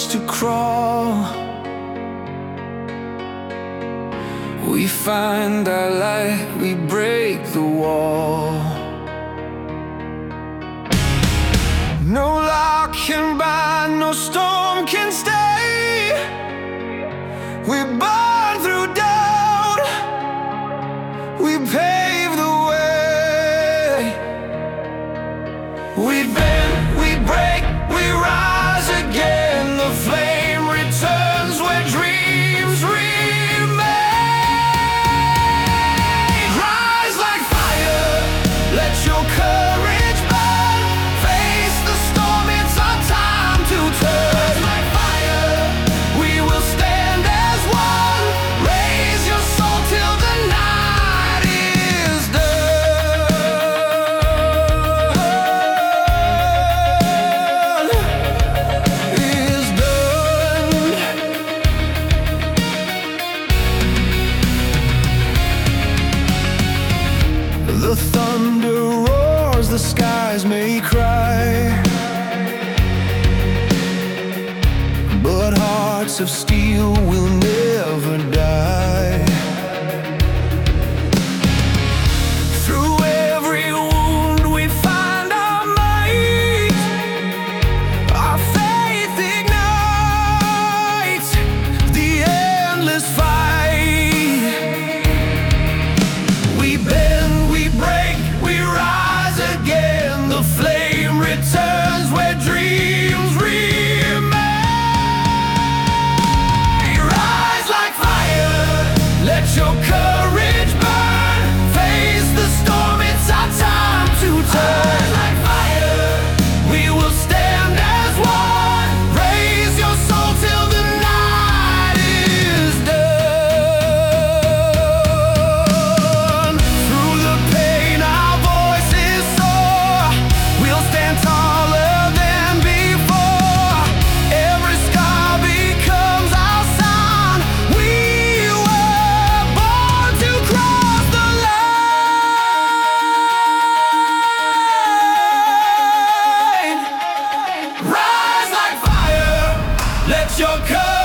to crawl. We find our light, we break the wall. No lock can bind, no storm can stay. We burn through doubt, we pave the way. We bend, we break, we rise again. The flame returns where dreams remain. Rise like fire, let your courage burn. Face the storm, it's our time to turn. Rise like fire, we will stand as one. Raise your soul till the night is done. The thunder roars, the skies may cry, but hearts of steel will never die. Through every wound we find our might. Our faith ignites the endless fight. We bend, we break, we rise again. The flame returns where dreams remain. Rise like fire, let your courage burn. Face the storm, it's our time to turn. Rise like fire, we will stand as one. Raise your soul till the night is done. Through the pain, our voices soar. We'll stand taller than before. Every scar becomes our sign. We were born to cross the line. Rise like fire, let your courage